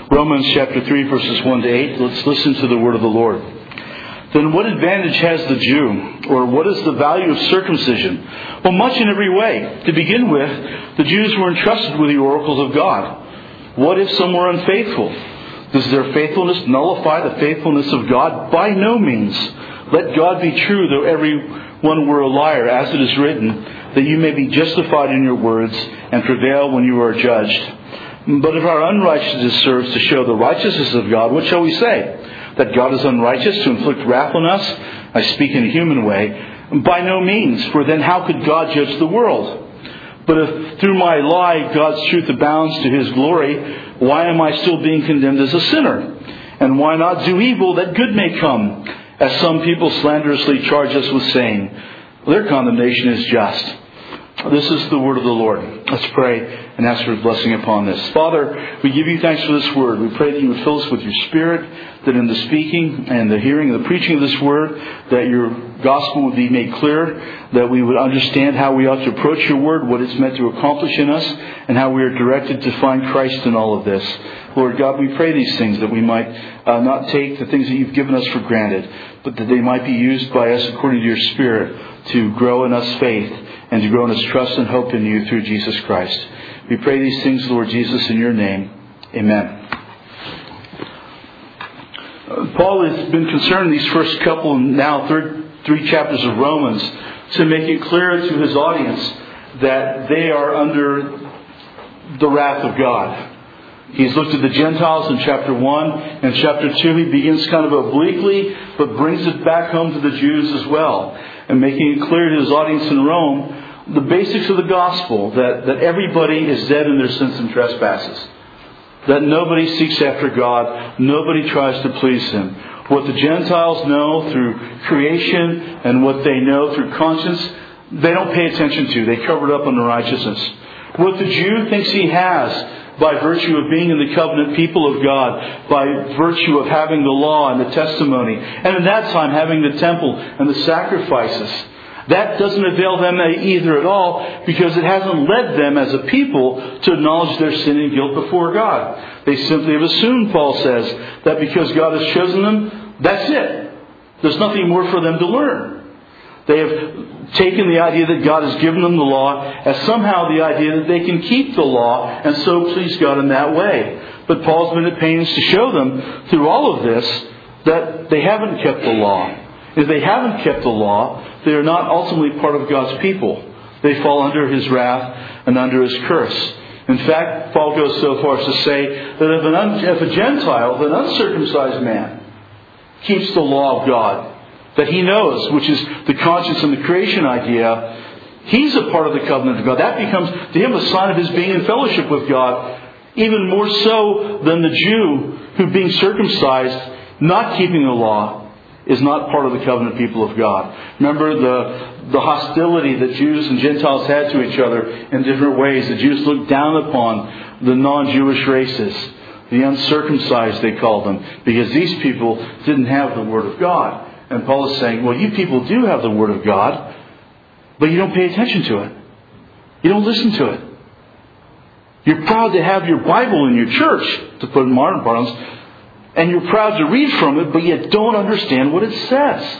Romans chapter 3, verses 1 to 8. Let's listen to the word of the Lord. Then what advantage has the Jew? Or what is the value of circumcision? Well, much in every way. To begin with, the Jews were entrusted with the oracles of God. What if some were unfaithful? Does their faithfulness nullify the faithfulness of God? By no means. Let God be true, though everyone were a liar, as it is written, that you may be justified in your words and prevail when you are judged. But if our unrighteousness serves to show the righteousness of God, what shall we say? That God is unrighteous to inflict wrath on us? I speak in a human way. By no means, for then how could God judge the world? But if through my lie God's truth abounds to His glory, why am I still being condemned as a sinner? And why not do evil that good may come? As some people slanderously charge us with saying, their condemnation is just. This is the word of the Lord. Let's pray and ask for His blessing upon this. Father, we give you thanks for this word. We pray that you would fill us with your Spirit, that in the speaking and the hearing and the preaching of this word, that your gospel would be made clear, that we would understand how we ought to approach your word, what it's meant to accomplish in us, and how we are directed to find Christ in all of this. Lord God, we pray these things that we might not take the things that you've given us for granted, but that they might be used by us according to your Spirit to grow in us faith and to grow in us trust and hope in you through Jesus Christ. We pray these things, Lord Jesus, in your name. Amen. Paul has been concerned in these first couple, now three chapters of Romans, to make it clear to his audience that they are under the wrath of God. He's looked at the Gentiles in chapter 1. And chapter 2, he begins kind of obliquely, but brings it back home to the Jews as well. And making it clear to his audience in Rome, the basics of the gospel, that everybody is dead in their sins and trespasses. That nobody seeks after God. Nobody tries to please Him. What the Gentiles know through creation and what they know through conscience, they don't pay attention to. They cover it up under righteousness. What the Jew thinks he has by virtue of being in the covenant people of God, by virtue of having the law and the testimony, and in that time having the temple and the sacrifices, that doesn't avail them either at all, because it hasn't led them as a people to acknowledge their sin and guilt before God. They simply have assumed, Paul says, that because God has chosen them, that's it. There's nothing more for them to learn. They have taken the idea that God has given them the law as somehow the idea that they can keep the law and so please God in that way. But Paul's been at pains to show them through all of this that they haven't kept the law. If they haven't kept the law, they are not ultimately part of God's people. They fall under His wrath and under His curse. In fact, Paul goes so far as to say that if a Gentile, an uncircumcised man, keeps the law of God, that he knows, which is the conscience and the creation idea, he's a part of the covenant of God. That becomes to him a sign of his being in fellowship with God, even more so than the Jew who, being circumcised, not keeping the law, is not part of the covenant people of God. Remember the hostility that Jews and Gentiles had to each other in different ways. The Jews looked down upon the non-Jewish races, the uncircumcised they called them, because these people didn't have the Word of God. And Paul is saying, well, you people do have the Word of God, but you don't pay attention to it. You don't listen to it. You're proud to have your Bible in your church, to put it in modern parlance, and you're proud to read from it, but yet don't understand what it says.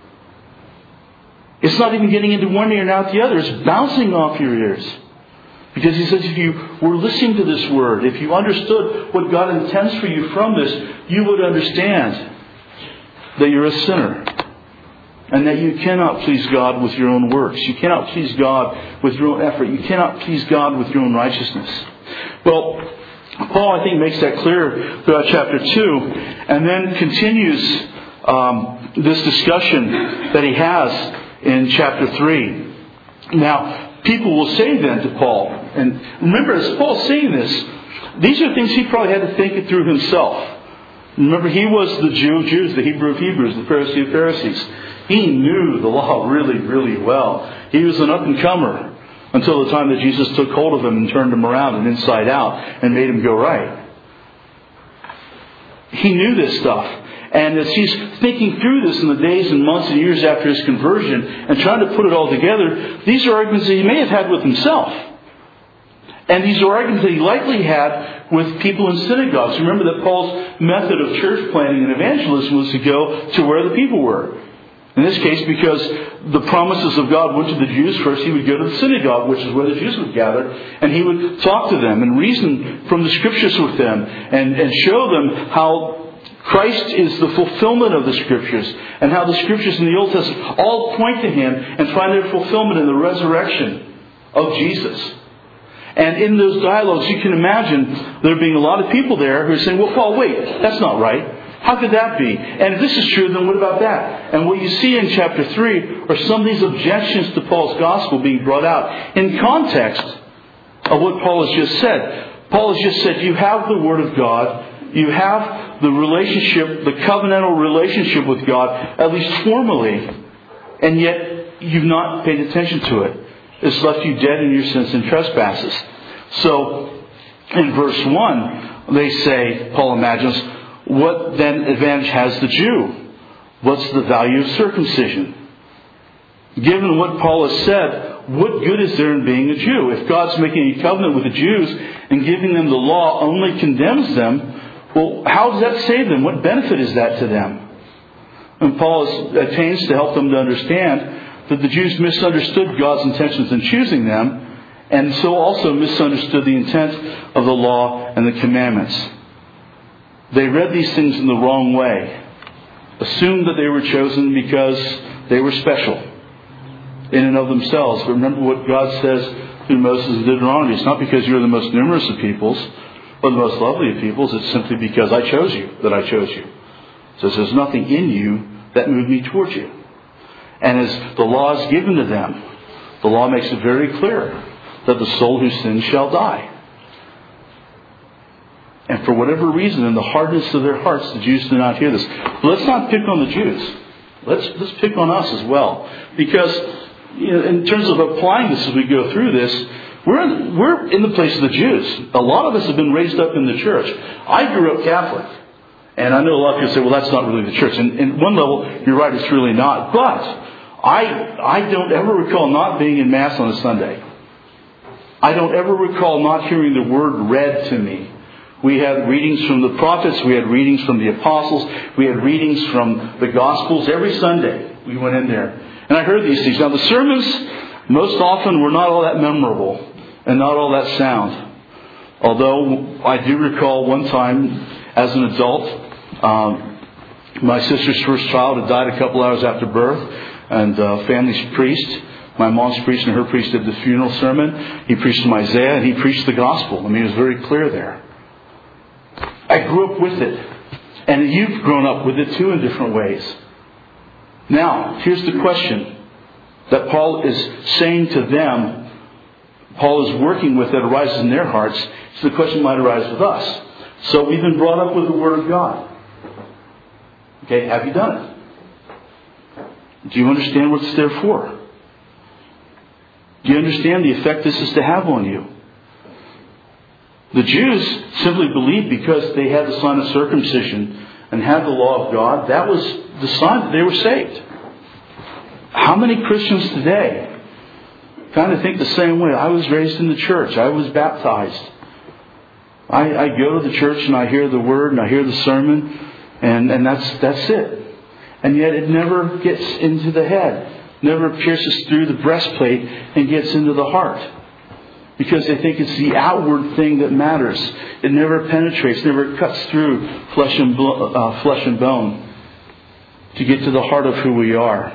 It's not even getting into one ear and out the other. It's bouncing off your ears. Because he says if you were listening to this Word, if you understood what God intends for you from this, you would understand that you're a sinner and that you cannot please God with your own works. You cannot please God with your own effort. You cannot please God with your own righteousness. Well, Paul, I think, makes that clear throughout chapter 2 and then continues this discussion that he has in chapter 3. Now, people will say then to Paul, and remember, as Paul's saying this, these are things he probably had to think it through himself. Remember, he was the Jews, the Hebrew of Hebrews, the Pharisee of Pharisees. He knew the law really, really well. He was an up-and-comer until the time that Jesus took hold of him and turned him around and inside out and made him go right. He knew this stuff. And as he's thinking through this in the days and months and years after his conversion and trying to put it all together, these are arguments that he may have had with himself. And these are arguments that he likely had with people in synagogues. Remember that Paul's method of church planting and evangelism was to go to where the people were. In this case, because the promises of God went to the Jews first, he would go to the synagogue, which is where the Jews would gather, and he would talk to them and reason from the Scriptures with them and show them how Christ is the fulfillment of the Scriptures, and how the Scriptures in the Old Testament all point to Him and find their fulfillment in the resurrection of Jesus. And in those dialogues, you can imagine there being a lot of people there who are saying, well, Paul, wait, that's not right. How could that be? And if this is true, then what about that? And what you see in chapter 3 are some of these objections to Paul's gospel being brought out in context of what Paul has just said. Paul has just said, you have the Word of God. You have the relationship, the covenantal relationship with God, at least formally, and yet you've not paid attention to it. It's left you dead in your sins and trespasses. So, in verse 1, they say, Paul imagines, what then advantage has the Jew? What's the value of circumcision? Given what Paul has said, what good is there in being a Jew? If God's making a covenant with the Jews and giving them the law only condemns them, well, how does that save them? What benefit is that to them? And Paul attains to help them to understand that the Jews misunderstood God's intentions in choosing them, and so also misunderstood the intent of the law and the commandments. They read these things in the wrong way, assumed that they were chosen because they were special in and of themselves. But remember what God says through Moses in Deuteronomy. It's not because you're the most numerous of peoples or the most lovely of peoples. It's simply because I chose you, that I chose you. So there's nothing in you that moved me towards you. And as the law is given to them, the law makes it very clear that the soul who sins shall die. And for whatever reason, in the hardness of their hearts, the Jews do not hear this. But let's not pick on the Jews. Let's pick on us as well. Because in terms of applying this as we go through this, we're in the place of the Jews. A lot of us have been raised up in the church. I grew up Catholic. And I know a lot of people say, well, that's not really the church. And in one level, you're right, it's really not. But I don't ever recall not being in Mass on a Sunday. I don't ever recall not hearing the Word read to me. We had readings from the prophets. We had readings from the apostles. We had readings from the Gospels. Every Sunday we went in there. And I heard these things. Now the sermons most often were not all that memorable and not all that sound. Although I do recall one time as an adult, my sister's first child had died a couple hours after birth. And family's priest, my mom's priest and her priest did the funeral sermon. He preached from Isaiah and he preached the gospel. I mean, it was very clear there. I grew up with it. And you've grown up with it too in different ways. Now, here's the question that Paul is saying to them, Paul is working with that arises in their hearts. So the question might arise with us. So we've been brought up with the Word of God. Okay, have you done it? Do you understand what it's there for? Do you understand the effect this is to have on you? The Jews simply believed because they had the sign of circumcision and had the law of God, that was the sign that they were saved. How many Christians today kind of think the same way? I was raised in the church. I was baptized. I go to the church and I hear the Word and I hear the sermon and that's it. And yet it never gets into the head. Never pierces through the breastplate and gets into the heart. Because they think it's the outward thing that matters. It never penetrates, never cuts through flesh and bone to get to the heart of who we are.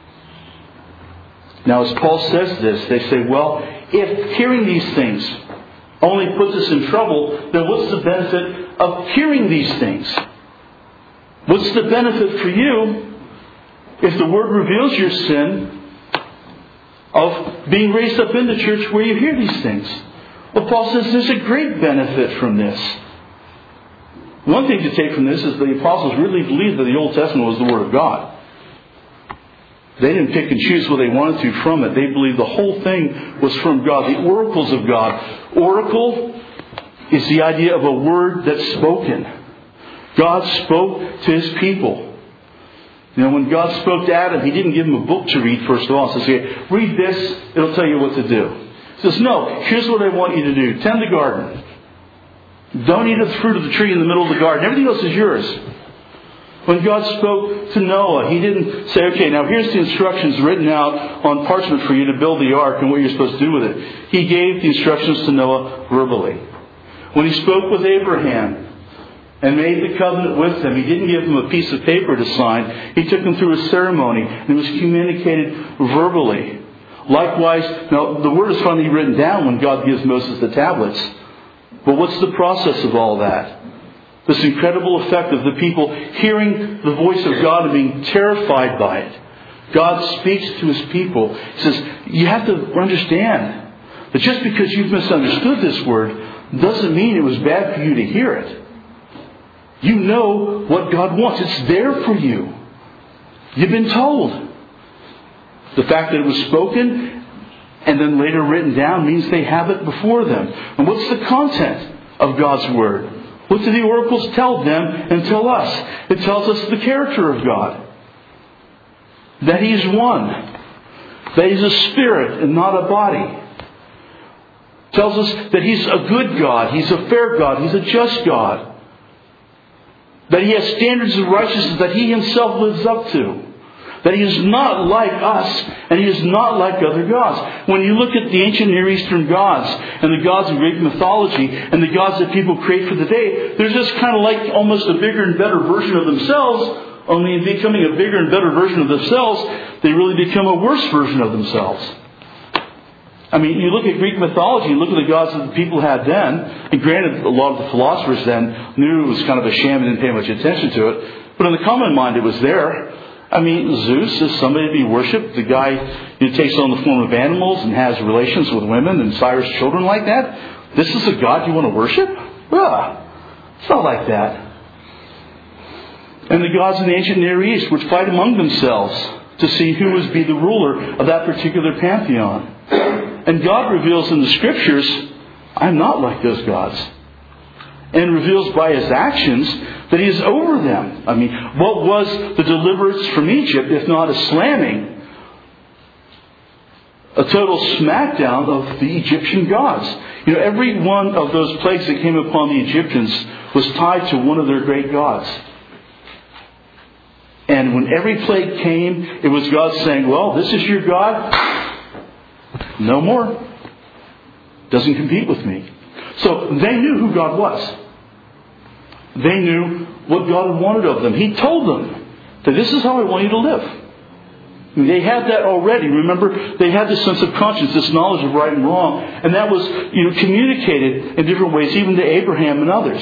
Now as Paul says this, they say, well, if hearing these things only puts us in trouble, then what's the benefit of hearing these things? What's the benefit for you if the Word reveals your sin of being raised up in the church where you hear these things? Well, Paul says there's a great benefit from this. One thing to take from this is the apostles really believed that the Old Testament was the Word of God. They didn't pick and choose what they wanted to from it. They believed the whole thing was from God, the oracles of God. Oracle is the idea of a word that's spoken. God spoke to His people. You know, when God spoke to Adam, He didn't give him a book to read first of all. He says, read this, it'll tell you what to do. He says, no, here's what I want you to do. Tend the garden. Don't eat of the fruit of the tree in the middle of the garden. Everything else is yours. When God spoke to Noah, He didn't say, okay, now here's the instructions written out on parchment for you to build the ark and what you're supposed to do with it. He gave the instructions to Noah verbally. When He spoke with Abraham and made the covenant with him, He didn't give him a piece of paper to sign. He took him through a ceremony, and it was communicated verbally. Likewise, now the word is finally written down when God gives Moses the tablets. But what's the process of all that? This incredible effect of the people hearing the voice of God and being terrified by it. God speaks to His people. He says, you have to understand that just because you've misunderstood this word doesn't mean it was bad for you to hear it. You know what God wants. It's there for you. You've been told. The fact that it was spoken and then later written down means they have it before them. And what's the content of God's Word? What do the oracles tell them and tell us? It tells us the character of God. That He is one. That He's a spirit and not a body. It tells us that He's a good God. He's a fair God. He's a just God. That He has standards of righteousness that He Himself lives up to. That He is not like us, and He is not like other gods. When you look at the ancient Near Eastern gods, and the gods of Greek mythology, and the gods that people create for the day, they're just kind of like almost a bigger and better version of themselves. Only in becoming a bigger and better version of themselves, they really become a worse version of themselves. I mean, you look at Greek mythology, you look at the gods that the people had then, and granted, a lot of the philosophers then knew it was kind of a sham and didn't pay much attention to it, but in the common mind it was there. I mean, Zeus is somebody to be worshipped. The guy who takes on the form of animals and has relations with women and sires children like that. This is a God you want to worship? It's not like that. And the gods in the ancient Near East would fight among themselves to see who would be the ruler of that particular pantheon. And God reveals in the Scriptures, I'm not like those gods. And reveals by His actions that He is over them. I mean, what was the deliverance from Egypt if not a slamming? A total smackdown of the Egyptian gods. You know, every one of those plagues that came upon the Egyptians was tied to one of their great gods. And when every plague came, it was God saying, well, this is your God. No more. Doesn't compete with me. So they knew who God was. They knew what God had wanted of them. He told them that this is how I want you to live. They had that already. Remember, they had this sense of conscience, this knowledge of right and wrong. And that was, communicated in different ways, even to Abraham and others.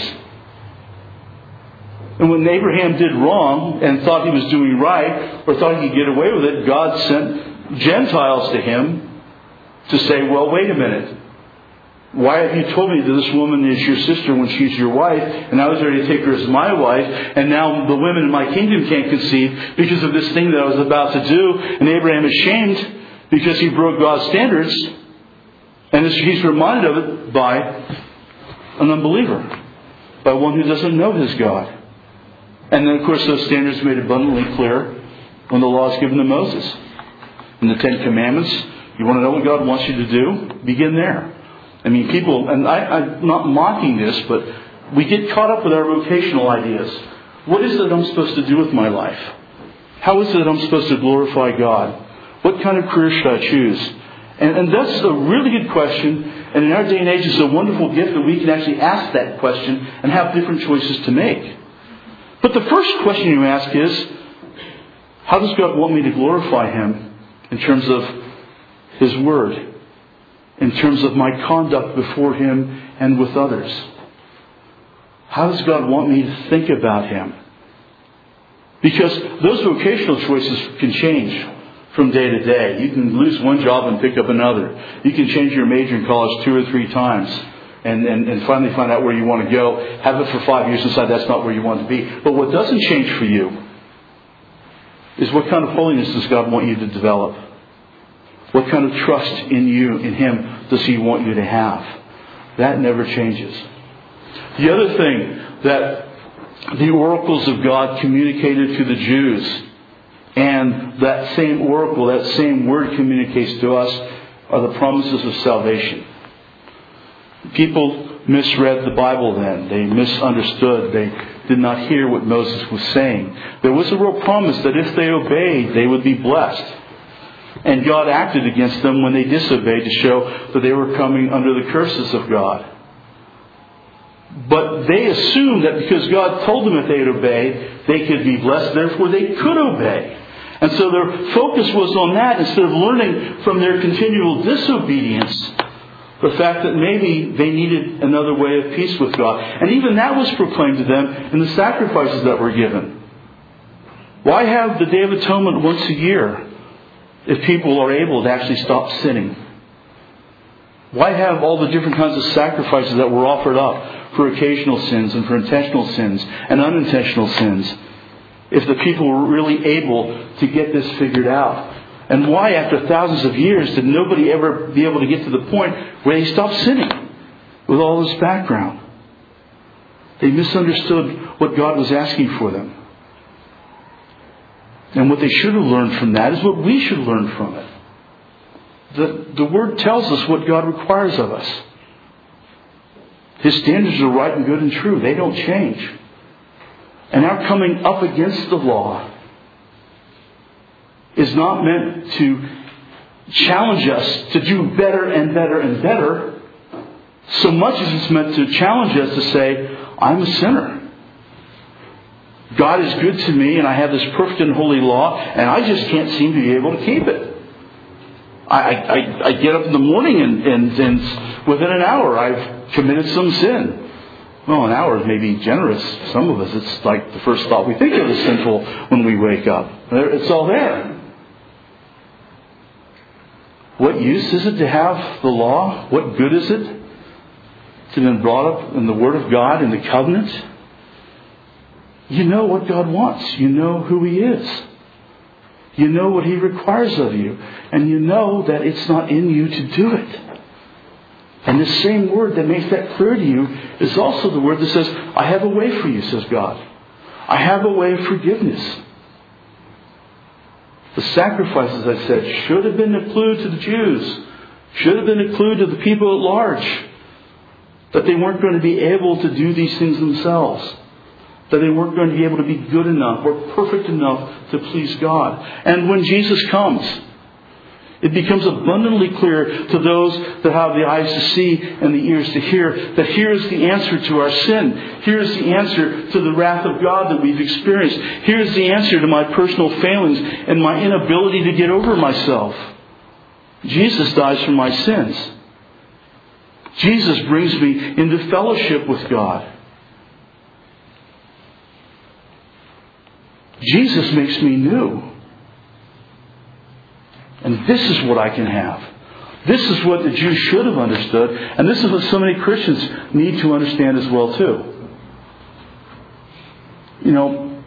And when Abraham did wrong and thought he was doing right, or thought he could get away with it, God sent Gentiles to him to say, well, wait a minute. Why have you told me that this woman is your sister when she's your wife, and I was ready to take her as my wife, and now the women in my kingdom can't conceive because of this thing that I was about to do, and Abraham is shamed because he broke God's standards, and he's reminded of it by an unbeliever, by one who doesn't know his God. And then, of course, those standards are made abundantly clear when the law is given to Moses. In the Ten Commandments, you want to know what God wants you to do? Begin there. I mean, people, and I'm not mocking this, but we get caught up with our vocational ideas. What is it I'm supposed to do with my life? How is it I'm supposed to glorify God? What kind of career should I choose? And that's a really good question. And in our day and age, it's a wonderful gift that we can actually ask that question and have different choices to make. But the first question you ask is, how does God want me to glorify Him in terms of His Word? In terms of my conduct before Him and with others? How does God want me to think about Him? Because those vocational choices can change from day to day. You can lose one job and pick up another. You can change your major in college 2 or 3 times and finally find out where you want to go. Have it for 5 years and decide that's not where you want to be. But what doesn't change for you is what kind of holiness does God want you to develop? What kind of trust in you, in Him, does He want you to have? That never changes. The other thing that the oracles of God communicated to the Jews, and that same oracle, that same word communicates to us, are the promises of salvation. People misread the Bible then. They misunderstood. They did not hear what Moses was saying. There was a real promise that if they obeyed, they would be blessed. And God acted against them when they disobeyed to show that they were coming under the curses of God. But they assumed that because God told them if they'd obey, they could be blessed. Therefore, they could obey. And so their focus was on that instead of learning from their continual disobedience the fact that maybe they needed another way of peace with God. And even that was proclaimed to them in the sacrifices that were given. Why have the Day of Atonement once a year if people are able to actually stop sinning? Why have all the different kinds of sacrifices that were offered up for occasional sins and for intentional sins and unintentional sins if the people were really able to get this figured out? And why, after thousands of years, did nobody ever be able to get to the point where they stopped sinning with all this background? They misunderstood what God was asking for them. And what they should have learned from that is what we should learn from it. The Word tells us what God requires of us. His standards are right and good and true. They don't change. And our coming up against the law is not meant to challenge us to do better and better and better, so much as it's meant to challenge us to say, I'm a sinner. God is good to me, and I have this perfect and holy law, and I just can't seem to be able to keep it. I get up in the morning and within an hour I've committed some sin. Well, an hour is maybe generous. Some of us, it's like the first thought we think of is sinful when we wake up. It's all there. What use is it to have the law? What good is it to have been brought up in the Word of God, in the covenant? You know what God wants. You know who He is. You know what He requires of you. And you know that it's not in you to do it. And the same word that makes that clear to you is also the word that says, I have a way for you, says God. I have a way of forgiveness. The sacrifices, I said, should have been a clue to the Jews. Should have been a clue to the people at large. That they weren't going to be able to do these things themselves. That they weren't going to be able to be good enough or perfect enough to please God. And when Jesus comes, it becomes abundantly clear to those that have the eyes to see and the ears to hear that here is the answer to our sin. Here is the answer to the wrath of God that we've experienced. Here is the answer to my personal failings and my inability to get over myself. Jesus dies for my sins. Jesus brings me into fellowship with God. Jesus makes me new. And this is what I can have. This is what the Jews should have understood. And this is what so many Christians need to understand as well too. You know,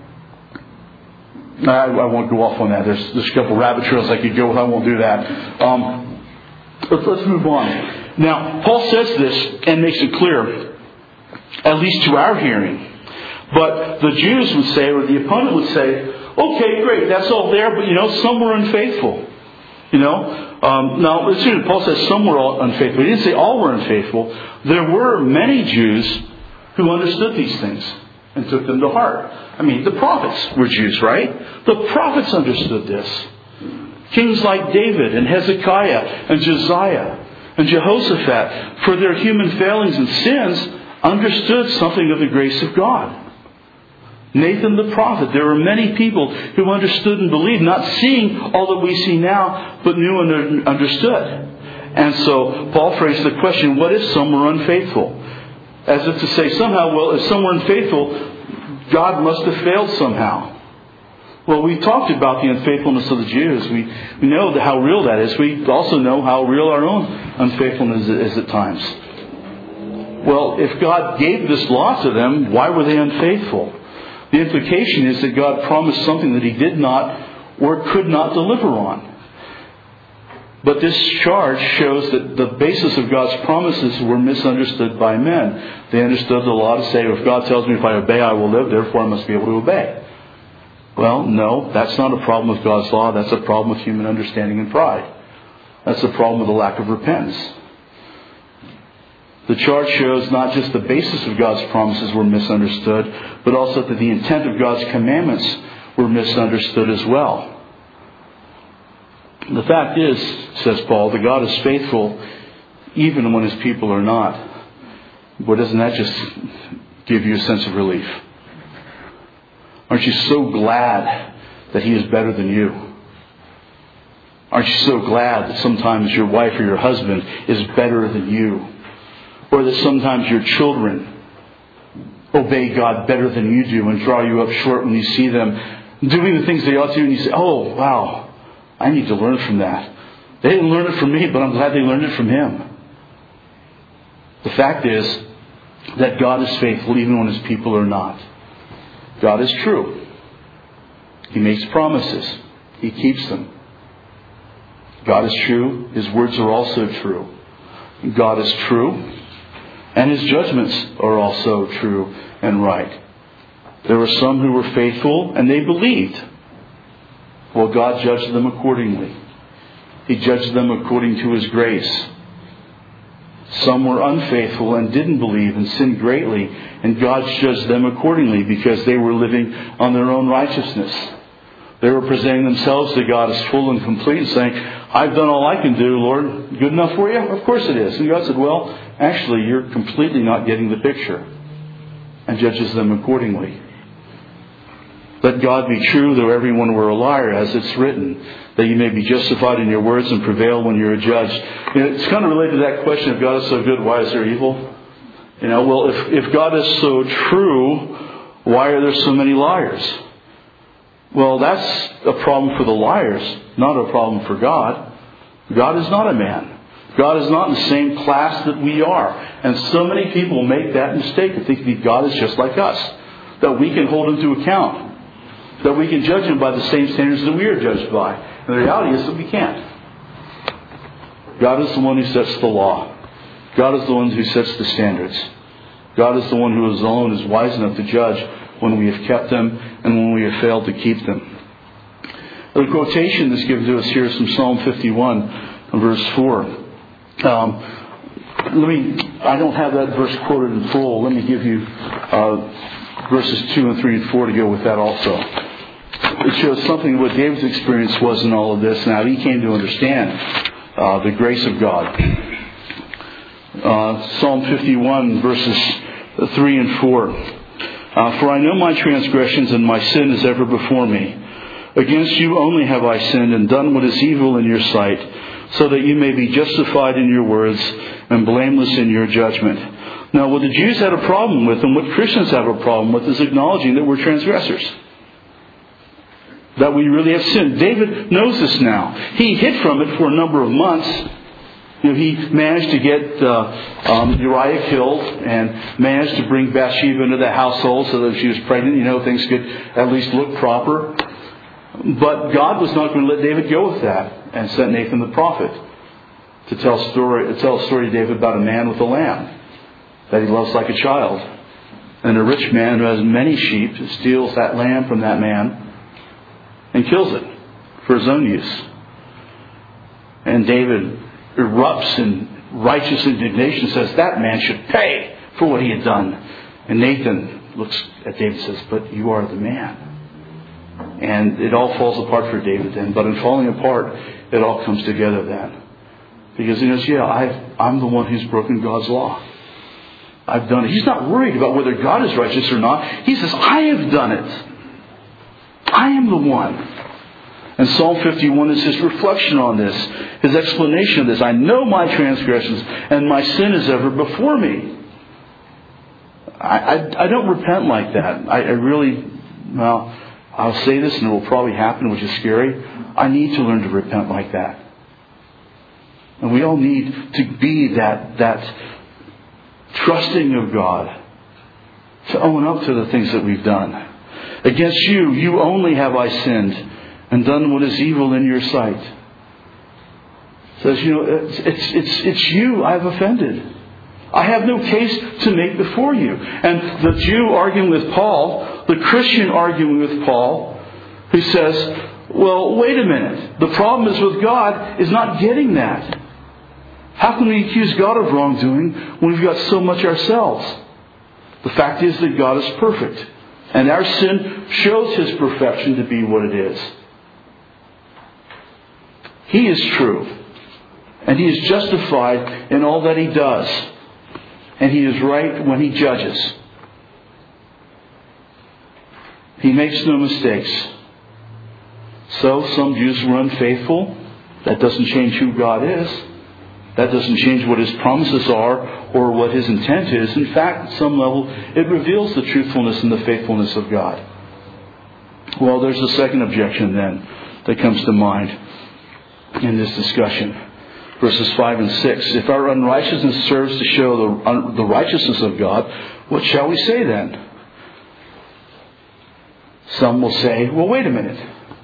I won't go off on that. There's a couple rabbit trails I could go with. I won't do that. Let's move on. Now, Paul says this and makes it clear, at least to our hearing. But the Jews would say, or the opponent would say, okay, great, that's all there, but some were unfaithful. Now, listen, Paul says some were unfaithful. He didn't say all were unfaithful. There were many Jews who understood these things and took them to heart. I mean, the prophets were Jews, right? The prophets understood this. Kings like David and Hezekiah and Josiah and Jehoshaphat, for their human failings and sins, understood something of the grace of God. Nathan the prophet. There were many people who understood and believed, not seeing all that we see now, but knew and understood. And so Paul phrased the question, what if some were unfaithful? As if to say somehow, well, if some were unfaithful, God must have failed somehow. Well, we talked about the unfaithfulness of the Jews. We know how real that is. We also know how real our own unfaithfulness is at times. Well, if God gave this law to them, why were they unfaithful? The implication is that God promised something that He did not or could not deliver on. But this charge shows that the basis of God's promises were misunderstood by men. They understood the law to say, if God tells me if I obey, I will live, therefore I must be able to obey. Well, no, that's not a problem with God's law. That's a problem with human understanding and pride. That's the problem with the lack of repentance. The chart shows not just the basis of God's promises were misunderstood, but also that the intent of God's commandments were misunderstood as well. The fact is, says Paul, that God is faithful even when His people are not. But doesn't that just give you a sense of relief? Aren't you so glad that He is better than you? Aren't you so glad that sometimes your wife or your husband is better than you? Or that sometimes your children obey God better than you do and draw you up short when you see them doing the things they ought to do, and you say, oh, wow, I need to learn from that. They didn't learn it from me, but I'm glad they learned it from Him. The fact is that God is faithful even when His people are not. God is true. He makes promises. He keeps them. God is true. His words are also true. God is true. And His judgments are also true and right. There were some who were faithful and they believed. Well, God judged them accordingly. He judged them according to His grace. Some were unfaithful and didn't believe and sinned greatly, and God judged them accordingly because they were living on their own righteousness. They were presenting themselves to God as full and complete and saying, I've done all I can do, Lord. Good enough for you? Of course it is. And God said, well, actually, you're completely not getting the picture, and judges them accordingly. Let God be true, though everyone were a liar, as it's written, that you may be justified in your words and prevail when you're judged. It's kind of related to that question, if God is so good, why is there evil? Well, if God is so true, why are there so many liars? Well, that's a problem for the liars, not a problem for God. God is not a man. God is not in the same class that we are. And so many people make that mistake of thinking God is just like us, that we can hold Him to account, that we can judge Him by the same standards that we are judged by. And the reality is that we can't. God is the one who sets the law. God is the one who sets the standards. God is the one who alone is wise enough to judge when we have kept them and when we have failed to keep them. The quotation that's given to us here is from Psalm 51, verse 4. I don't have that verse quoted in full. Let me give you verses 2 and 3 and 4 to go with that also. It shows something of what David's experience was in all of this and how he came to understand the grace of God. Psalm 51, verses 3 and 4. For I know my transgressions and my sin is ever before me. Against you only have I sinned and done what is evil in your sight, so that you may be justified in your words and blameless in your judgment. Now, what the Jews had a problem with and what Christians have a problem with is acknowledging that we're transgressors, that we really have sinned. David knows this now. He hid from it for a number of months. He managed to get Uriah killed and managed to bring Bathsheba into the household so that if she was pregnant, things could at least look proper. But God was not going to let David go with that and sent Nathan the prophet to tell a story to David about a man with a lamb that he loves like a child. And a rich man who has many sheep steals that lamb from that man and kills it for his own use. And David erupts in righteous indignation, says that man should pay for what he had done. And Nathan looks at David and says, but you are the man. And it all falls apart for David then. But in falling apart, it all comes together then. Because he knows, I'm the one who's broken God's law. I've done it. He's not worried about whether God is righteous or not. He says, I have done it. I am the one. And Psalm 51 is his reflection on this, his explanation of this. I know my transgressions and my sin is ever before me. I don't repent like that. I'll say this and it will probably happen, which is scary. I need to learn to repent like that. And we all need to be that trusting of God, to own up to the things that we've done. Against you only have I sinned and done what is evil in your sight. It says, it's you I've offended. I have no case to make before you. And the Jew arguing with Paul, the Christian arguing with Paul, who says, Well, wait a minute. The problem is with God is not getting that. How can we accuse God of wrongdoing when we've got so much ourselves? The fact is that God is perfect. And our sin shows His perfection to be what it is. He is true. And He is justified in all that He does. And He is right when He judges. He makes no mistakes. So some Jews were unfaithful. That doesn't change who God is. That doesn't change what His promises are or what His intent is. In fact, at some level, it reveals the truthfulness and the faithfulness of God. Well, there's a second objection then that comes to mind in this discussion. Verses 5 and 6. If our unrighteousness serves to show the righteousness of God, what shall we say then? Some will say, well, wait a minute.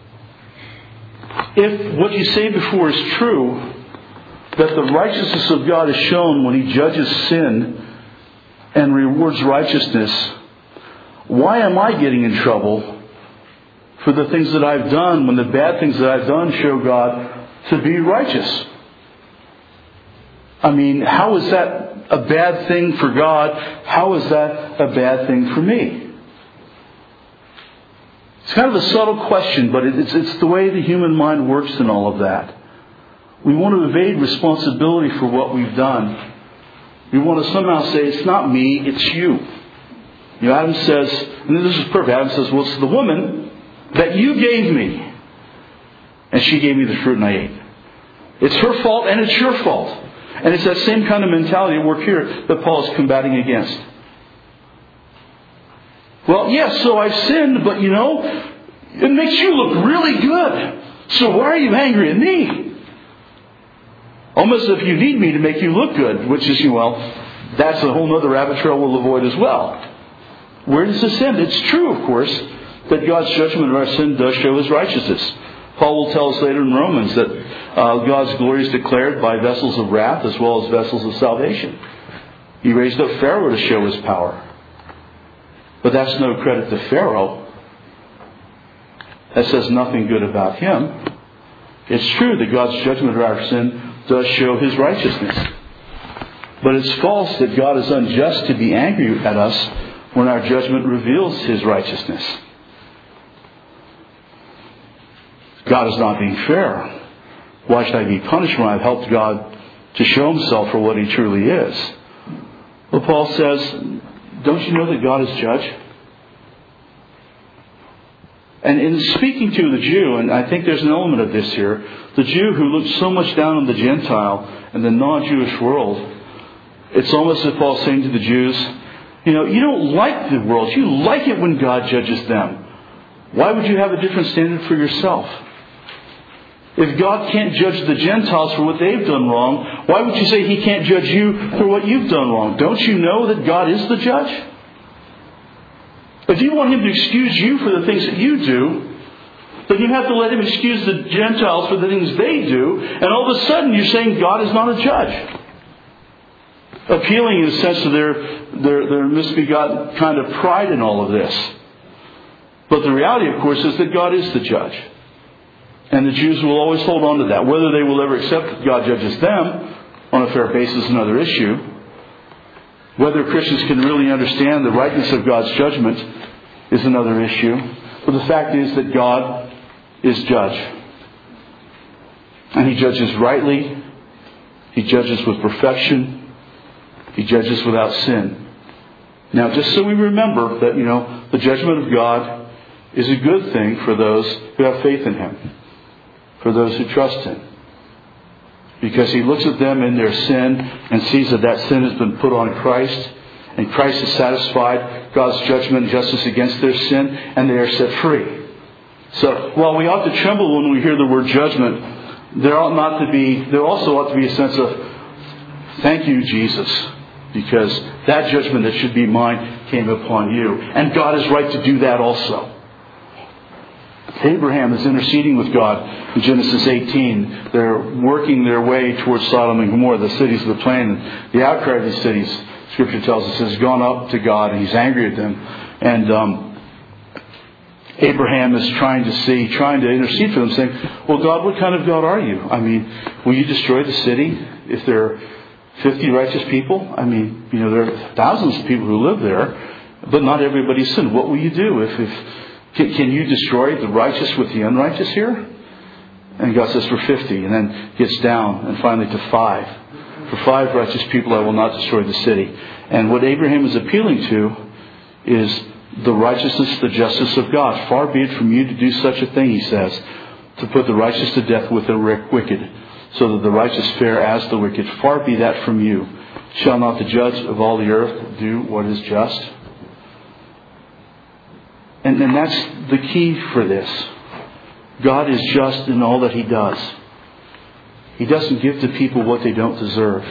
If what you say before is true, that the righteousness of God is shown when He judges sin and rewards righteousness, why am I getting in trouble for the things that I've done when the bad things that I've done show God to be righteous? I mean, how is that a bad thing for God? How is that a bad thing for me? It's kind of a subtle question, but it's the way the human mind works in all of that. We want to evade responsibility for what we've done. We want to somehow say, it's not me, it's you. You know, Adam says, and this is perfect, Adam says, well, it's the woman that you gave me. And she gave me the fruit and I ate. It's her fault and it's your fault. And it's that same kind of mentality at work here that Paul is combating against. Well, yes, so I've sinned, but it makes you look really good. So why are you angry at me? Almost as if you need me to make you look good, which is, that's a whole other rabbit trail we'll avoid as well. Where does this end? It's true, of course, that God's judgment of our sin does show His righteousness. Paul will tell us later in Romans that God's glory is declared by vessels of wrath as well as vessels of salvation. He raised up Pharaoh to show His power. But that's no credit to Pharaoh. That says nothing good about him. It's true that God's judgment of our sin does show His righteousness. But it's false that God is unjust to be angry at us when our judgment reveals His righteousness. God is not being fair. Why should I be punished when I've helped God to show Himself for what He truly is? Well, Paul says, don't you know that God is judge? And in speaking to the Jew, and I think there's an element of this here, the Jew who looked so much down on the Gentile and the non-Jewish world, it's almost as if Paul's saying to the Jews, you don't like the world. You like it when God judges them. Why would you have a different standard for yourself? If God can't judge the Gentiles for what they've done wrong, why would you say He can't judge you for what you've done wrong? Don't you know that God is the judge? If you want Him to excuse you for the things that you do, then you have to let Him excuse the Gentiles for the things they do. And all of a sudden you're saying God is not a judge. Appealing in a sense to their misbegotten kind of pride in all of this. But the reality, of course, is that God is the judge. And the Jews will always hold on to that. Whether they will ever accept that God judges them on a fair basis is another issue. Whether Christians can really understand the rightness of God's judgment is another issue. But the fact is that God is judge. And He judges rightly. He judges with perfection. He judges without sin. Now, just so we remember that, the judgment of God is a good thing for those who have faith in Him. For those who trust Him. Because He looks at them in their sin and sees that sin has been put on Christ. And Christ has satisfied God's judgment and justice against their sin. And they are set free. So while we ought to tremble when we hear the word judgment, there also ought to be a sense of thank you, Jesus. Because that judgment that should be mine came upon you. And God is right to do that also. Abraham is interceding with God in Genesis 18. They're working their way towards Sodom and Gomorrah, the cities of the plain. The outcry of these cities, Scripture tells us, has gone up to God and He's angry at them. And Abraham is trying to intercede for them, saying, well, God, what kind of God are you? I mean, will you destroy the city if there are 50 righteous people? I mean, there are thousands of people who live there, but not everybody sinned. What will you do? Can you destroy the righteous with the unrighteous here? And God says, for 50, and then gets down, and finally to 5. For 5 righteous people I will not destroy the city. And what Abraham is appealing to is the righteousness, the justice of God. Far be it from you to do such a thing, he says, to put the righteous to death with the wicked, so that the righteous fare as the wicked. Far be that from you. Shall not the judge of all the earth do what is just? And that's the key for this. God is just in all that He does. He doesn't give to people what they don't deserve.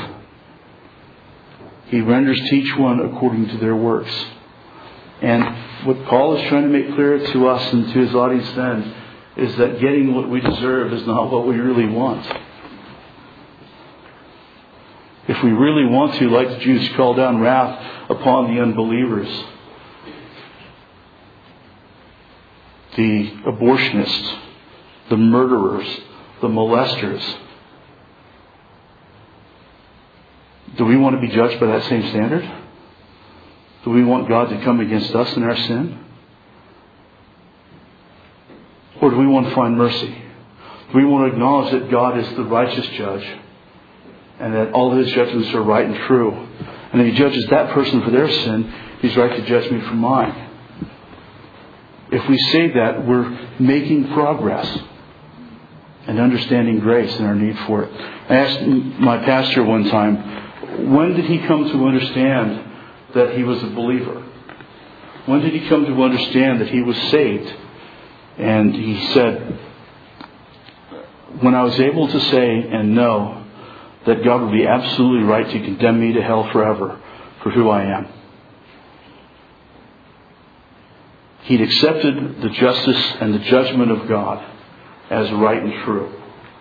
He renders to each one according to their works. And what Paul is trying to make clear to us and to his audience then is that getting what we deserve is not what we really want. If we really want to, like the Jews, call down wrath upon the unbelievers, the abortionists, the murderers, the molesters, do we want to be judged by that same standard? Do we want God to come against us in our sin? Or do we want to find mercy? Do we want to acknowledge that God is the righteous judge and that all His judgments are right and true? And if He judges that person for their sin, He's right to judge me for mine. If we say that, we're making progress and understanding grace and our need for it. I asked my pastor one time, when did he come to understand that he was a believer? When did he come to understand that he was saved? And he said, when I was able to say and know that God would be absolutely right to condemn me to hell forever for who I am. He'd accepted the justice and the judgment of God as right and true.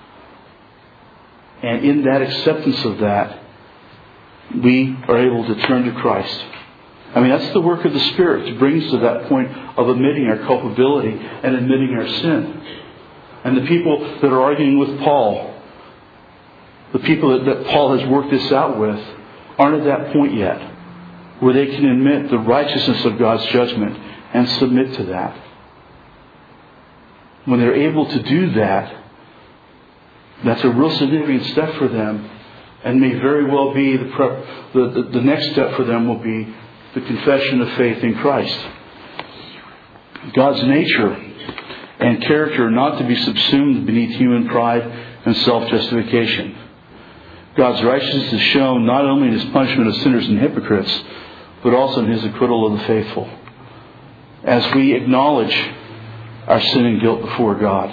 And in that acceptance of that, we are able to turn to Christ. I mean, that's the work of the Spirit to bring us to that point of admitting our culpability and admitting our sin. And the people that are arguing with Paul, the people that Paul has worked this out with, aren't at that point yet, where they can admit the righteousness of God's judgment and submit to that. When they're able to do that, that's a real significant step for them, and may very well be the next step for them will be the confession of faith in Christ. God's nature and character are not to be subsumed beneath human pride and self-justification. God's righteousness is shown not only in His punishment of sinners and hypocrites, but also in His acquittal of the faithful. As we acknowledge our sin and guilt before God,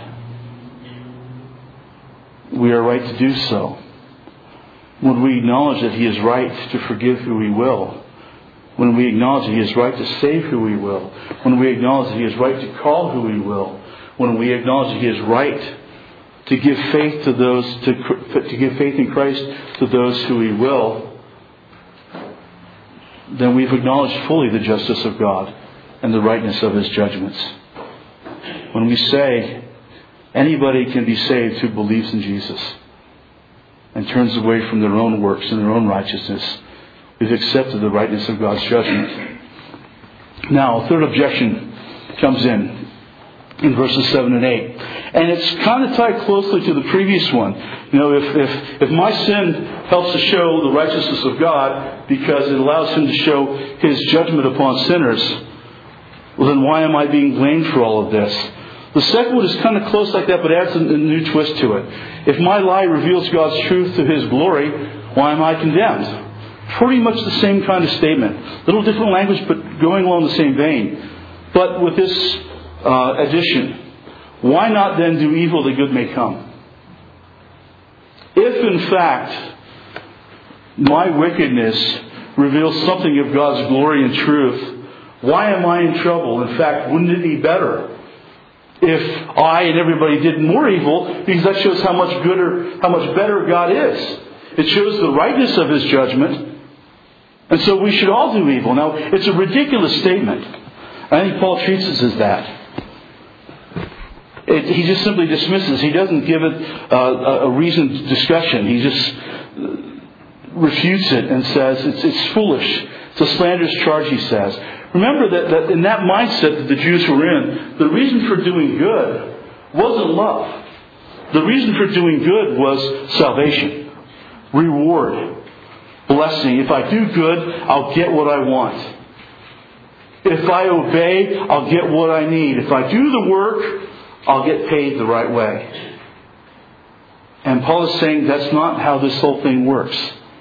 we are right to do so. When we acknowledge that He is right to forgive who He will, when we acknowledge that He is right to save who He will, when we acknowledge that He is right to call who He will, when we acknowledge that He is right to give faith to those, to give faith in Christ to those who He will, then we've acknowledged fully the justice of God and the rightness of His judgments. When we say anybody can be saved who believes in Jesus and turns away from their own works and their own righteousness, we've accepted the rightness of God's judgment. Now, a third objection comes in verses 7 and 8. And it's kind of tied closely to the previous one. You know, if my sin helps to show the righteousness of God because it allows Him to show His judgment upon sinners, well, then why am I being blamed for all of this? The second one is kind of close like that, but adds a new twist to it. If my lie reveals God's truth to His glory, why am I condemned? Pretty much the same kind of statement. Little different language, but going along the same vein. But with this addition, why not then do evil that good may come? If in fact my wickedness reveals something of God's glory and truth, why am I in trouble? In fact, wouldn't it be better if I and everybody did more evil, because that shows how much better God is. It shows the rightness of His judgment. And so we should all do evil. Now, it's a ridiculous statement. I think Paul treats us as that. He just simply dismisses. He doesn't give it a reasoned discussion. He just refutes it and says it's foolish. It's a slanderous charge, he says. Remember that in that mindset that the Jews were in, the reason for doing good wasn't love. The reason for doing good was salvation, reward, blessing. If I do good, I'll get what I want. If I obey, I'll get what I need. If I do the work, I'll get paid the right way. And Paul is saying that's not how this whole thing works.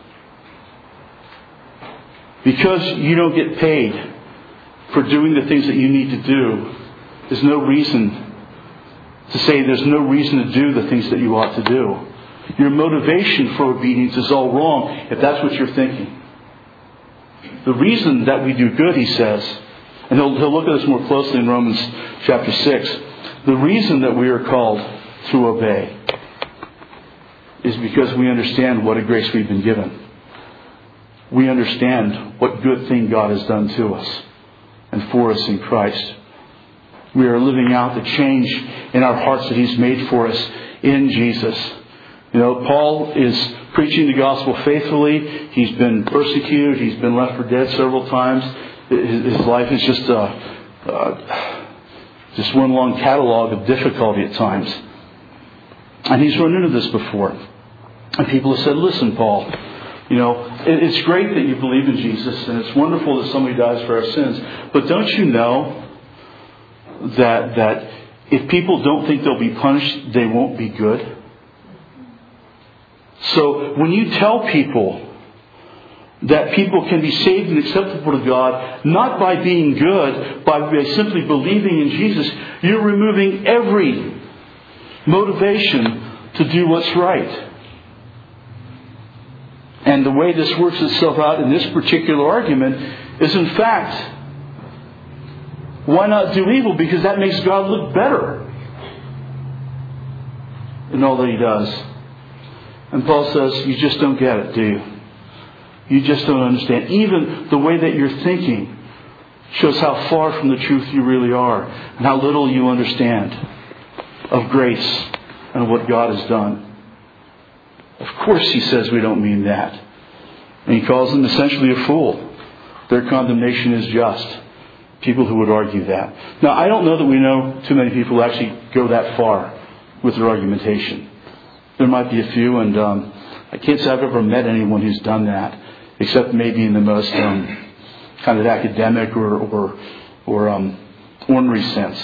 Because you don't get paid for doing the things that you need to do, there's no reason to say there's no reason to do the things that you ought to do. Your motivation for obedience is all wrong if that's what you're thinking. The reason that we do good, he says, and he'll look at this more closely in Romans chapter 6, the reason that we are called to obey is because we understand what a grace we've been given. We understand what good thing God has done to us and for us in Christ. We are living out the change in our hearts that He's made for us in Jesus. Paul is preaching the gospel faithfully. He's been persecuted. He's been left for dead several times. His life is just one long catalog of difficulty at times. And he's run into this before. And people have said, listen, Paul, it's great that you believe in Jesus, and it's wonderful that somebody dies for our sins. But don't you know that if people don't think they'll be punished, they won't be good? So when you tell people that people can be saved and acceptable to God, not by being good, by simply believing in Jesus, you're removing every motivation to do what's right. And the way this works itself out in this particular argument is, in fact, why not do evil? Because that makes God look better in all that He does. And Paul says, you just don't get it, do you? You just don't understand. Even the way that you're thinking shows how far from the truth you really are and how little you understand of grace and what God has done. Of course, he says we don't mean that. And he calls them essentially a fool. Their condemnation is just. People who would argue that. Now, I don't know that we know too many people who actually go that far with their argumentation. There might be a few, and I can't say I've ever met anyone who's done that, except maybe in the most kind of academic or ornery sense.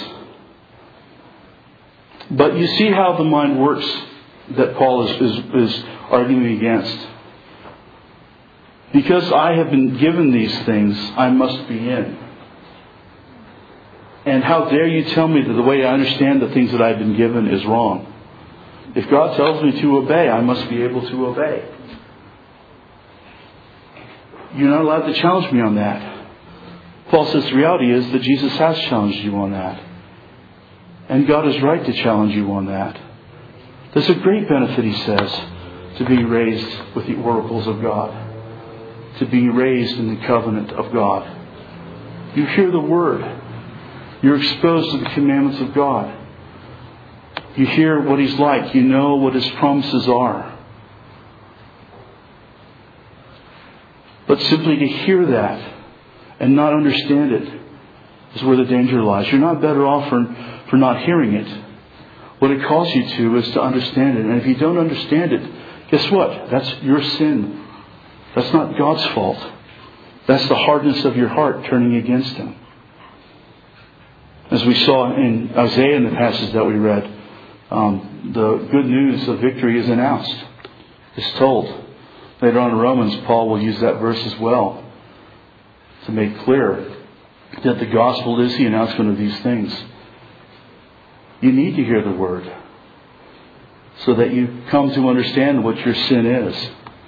But you see how the mind works that Paul is arguing against. Because I have been given these things, I must be in. And how dare you tell me that the way I understand the things that I've been given is wrong? If God tells me to obey, I must be able to obey. You're not allowed to challenge me on that. Paul says the reality is that Jesus has challenged you on that. And God is right to challenge you on that. There's a great benefit, he says, to being raised with the oracles of God. To being raised in the covenant of God. You hear the Word. You're exposed to the commandments of God. You hear what He's like. You know what His promises are. But simply to hear that and not understand it is where the danger lies. You're not better off for not hearing it. What it calls you to is to understand it. And if you don't understand it, guess what? That's your sin. That's not God's fault. That's the hardness of your heart turning against Him. As we saw in Isaiah in the passage that we read, the good news of victory is announced. It's told. Later on in Romans, Paul will use that verse as well to make clear that the gospel is the announcement of these things. You need to hear the Word so that you come to understand what your sin is.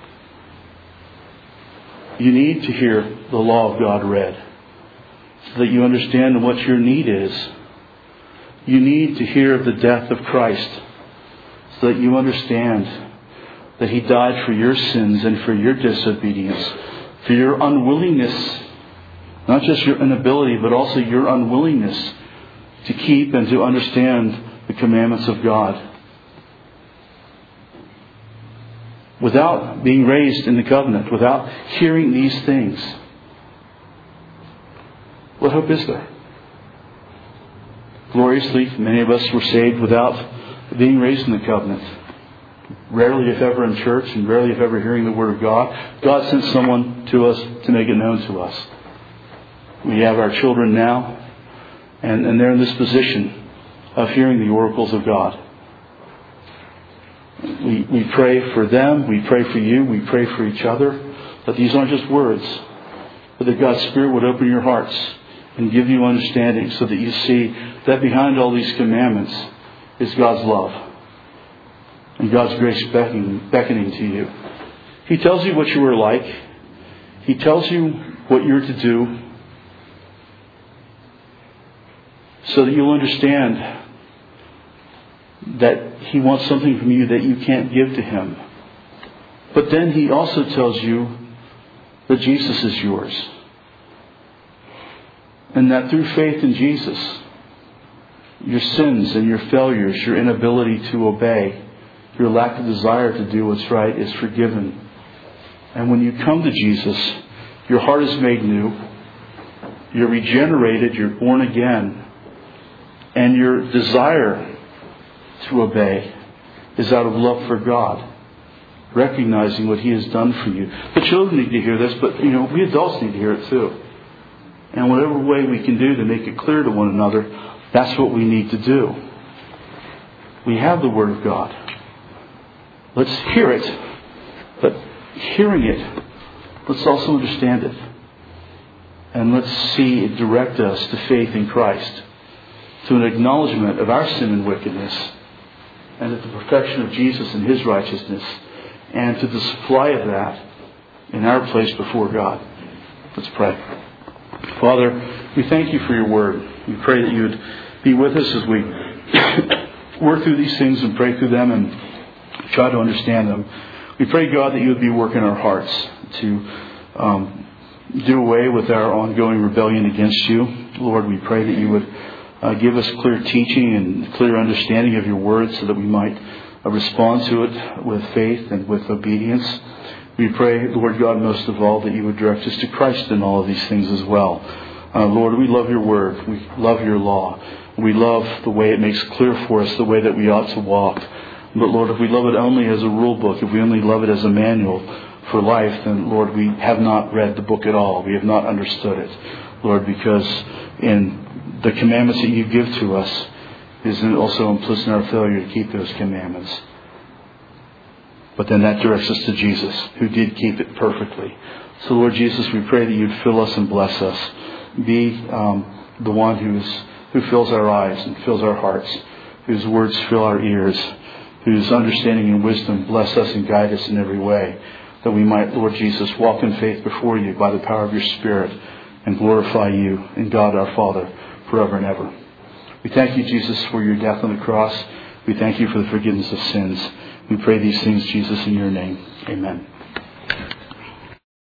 You need to hear the law of God read so that you understand what your need is. You need to hear of the death of Christ so that you understand that He died for your sins and for your disobedience, for your unwillingness, not just your inability, but also your unwillingness to keep and to understand the commandments of God. Without being raised in the covenant, without hearing these things, what hope is there? Gloriously, many of us were saved without being raised in the covenant. Rarely, if ever, in church, and rarely, if ever, hearing the Word of God. God sent someone to us to make it known to us. We have our children now, and they're in this position of hearing the oracles of God. We pray for them, we pray for you, we pray for each other, that these aren't just words, but that God's Spirit would open your hearts and give you understanding so that you see that behind all these commandments is God's love and God's grace beckoning to you. He tells you what you are like. He tells you what you're to do so that you'll understand that He wants something from you that you can't give to Him. But then He also tells you that Jesus is yours. And that through faith in Jesus, your sins and your failures, your inability to obey, your lack of desire to do what's right is forgiven. And when you come to Jesus, your heart is made new. You're regenerated. You're born again. And your desire to obey is out of love for God, recognizing what He has done for you. The children need to hear this, but we adults need to hear it too. And whatever way we can do to make it clear to one another, that's what we need to do. We have the Word of God. Let's hear it. But hearing it, let's also understand it. And let's see it direct us to faith in Christ, to an acknowledgement of our sin and wickedness, and at the perfection of Jesus and His righteousness, and to the supply of that in our place before God. Let's pray. Father, we thank You for Your Word. We pray that You would be with us as we work through these things and pray through them and try to understand them. We pray, God, that You would be working our hearts to do away with our ongoing rebellion against You. Lord, we pray that You would give us clear teaching and clear understanding of Your Word so that we might respond to it with faith and with obedience. We pray, Lord God, most of all, that You would direct us to Christ in all of these things as well. Lord, we love Your Word. We love Your law. We love the way it makes clear for us the way that we ought to walk. But Lord, if we love it only as a rule book, if we only love it as a manual for life, then Lord, we have not read the book at all. We have not understood it. Lord, because in the commandments that You give to us is also implicit in our failure to keep those commandments. But then that directs us to Jesus, who did keep it perfectly. So Lord Jesus, we pray that You'd fill us and bless us. Be the one who fills our eyes and fills our hearts, whose words fill our ears, whose understanding and wisdom bless us and guide us in every way, that we might, Lord Jesus, walk in faith before You by the power of Your Spirit and glorify You and God our Father forever and ever. We thank You, Jesus, for Your death on the cross. We thank You for the forgiveness of sins. We pray these things, Jesus, in Your name. Amen.